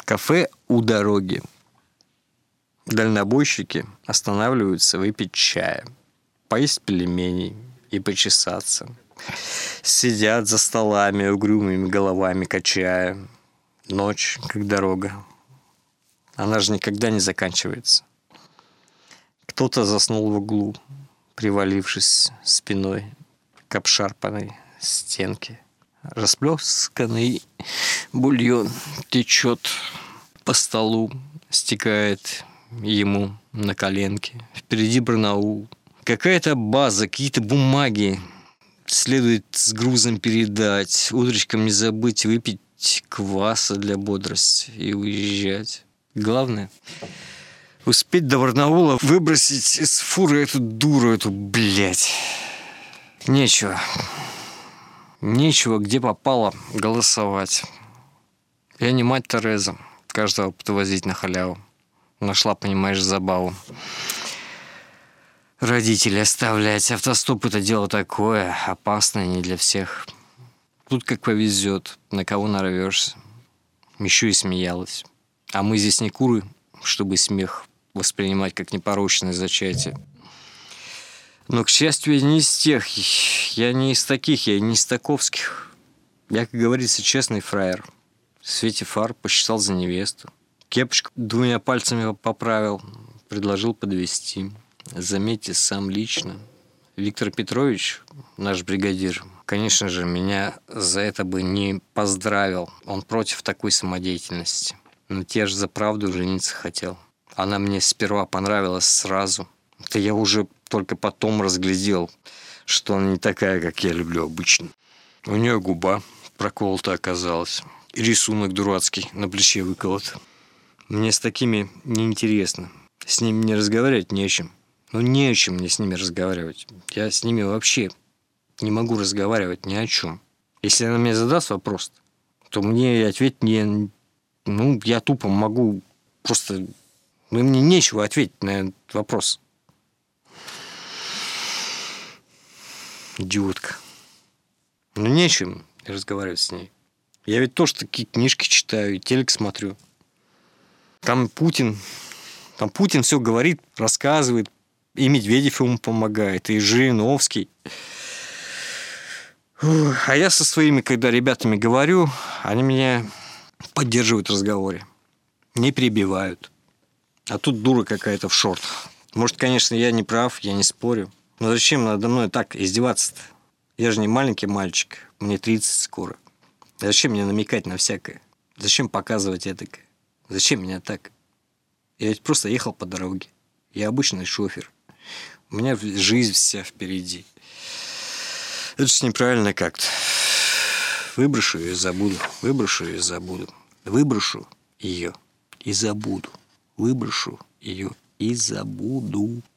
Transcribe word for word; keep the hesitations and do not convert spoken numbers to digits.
Кафе у дороги. Дальнобойщики останавливаются выпить чая, поесть пельменей и почесаться. Сидят за столами, угрюмыми головами качая. Ночь, как дорога. Она же никогда не заканчивается. Кто-то заснул в углу, привалившись спиной к обшарпанной стенке. Расплесканный бульон течет по столу, стекает ему на коленки. Впереди Барнаул. Какая-то база, какие-то бумаги следует с грузом передать. Утречком не забыть выпить кваса для бодрости и уезжать. Главное — успеть до Барнаула выбросить из фуры эту дуру, эту, блядь. Нечего. Нечего, где попало, голосовать. Я не мать Тереза, каждого подвозить на халяву. Нашла, понимаешь, забаву. Родителей оставлять. Автостоп — это дело такое, опасное не для всех. Тут как повезет, на кого нарвешься. Еще и смеялась. А мы здесь не куры, чтобы смех воспринимать как непорочное зачатие. Но, к счастью, я не из тех. Я не из таких, я не из таковских. Я, как говорится, честный фраер. В свете фар посчитал за невесту. Кепочку двумя пальцами поправил, предложил подвезти. Заметьте, сам лично. Виктор Петрович, наш бригадир, конечно же, меня за это бы не поздравил. Он против такой самодеятельности. Но те же за правду жениться хотел. Она мне сперва понравилась сразу. Это я уже только потом разглядел, что она не такая, как я люблю обычно. У нее губа проколота оказалась. И рисунок дурацкий на плече выколот. Мне с такими неинтересно. С ними не разговаривать не о чем. Ну, не о чем мне с ними разговаривать. Я с ними вообще не могу разговаривать ни о чем. Если она мне задаст вопрос, то мне ответить не... Ну, я тупо могу просто... Ну, мне нечего ответить на этот вопрос. Идиотка. Ну, нечем разговаривать с ней. Я ведь тоже такие книжки читаю и телек смотрю. Там Путин... Там Путин все говорит, рассказывает. И Медведев ему помогает, и Жириновский. А я со своими, когда ребятами говорю, они меня поддерживают в разговоре. Не перебивают. А тут дура какая-то в шортах. Может, конечно, я не прав, я не спорю. Но зачем надо мной так издеваться-то? Я же не маленький мальчик. Мне тридцать скоро. Зачем мне намекать на всякое? Зачем показывать этакое? Зачем меня так? Я ведь просто ехал по дороге. Я обычный шофер. У меня жизнь вся впереди. Это же неправильно как-то. Выброшу ее и забуду. Выброшу ее и забуду. Выброшу ее и забуду. Выброшу ее и забуду.